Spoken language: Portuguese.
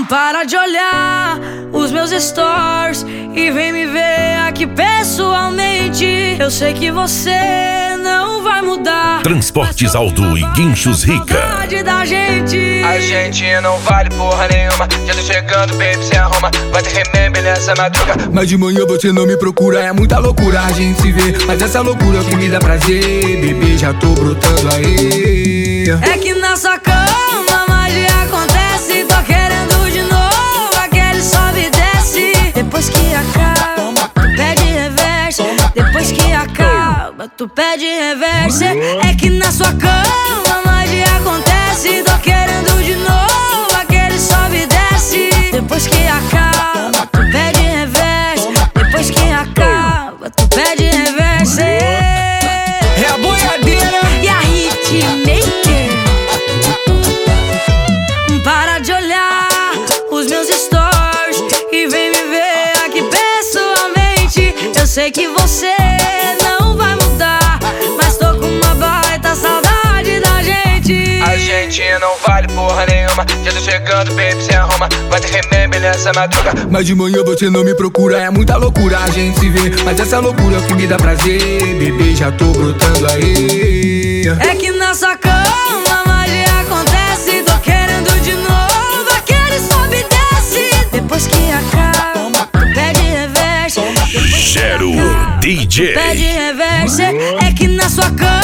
Para de olhar os meus stories e vem me ver aqui pessoalmente. Eu sei que você não vai mudar. Transportes Aldo e Guinchos Rica. Da gente. A gente não vale porra nenhuma. Já tô chegando, baby, se arruma. Vai ter remember nessa madruga. Mas de manhã você não me procura. É muita loucura a gente se vê. Mas essa loucura é o que me dá prazer. Bebê, já tô brotando aí. É que na sua cama magia acontece. Tô querendo de novo aquele sobe e desce. Depois que acaba, tu pede reverse. Depois que acaba, tu pede reverse. É que na sua cama magia acontece. Tô querendo de novo aquele sobe e desce. Depois que acaba, tu pede reverse. Depois que acaba, tu pede reverse. É a boiadeira e a hitmaker. Para de olhar os meus stories e vem me ver aqui pessoalmente. Eu sei que você não vai mudar, mas tô com uma baita saudade da gente. A gente não vale porra nenhuma. Já tô chegando, baby, se arruma. Vai ter remember nessa madruga. Mas de manhã você não me procura. É muita loucura a gente se vê. Mas essa loucura é o que me dá prazer. Bebê, já tô brotando aí. É que na sua cama magia acontece. Tô querendo de novo aquele sobe e desce. Depois que acaba, tu pede reverse. Gero DJ. Pede reverse. É que na sua cama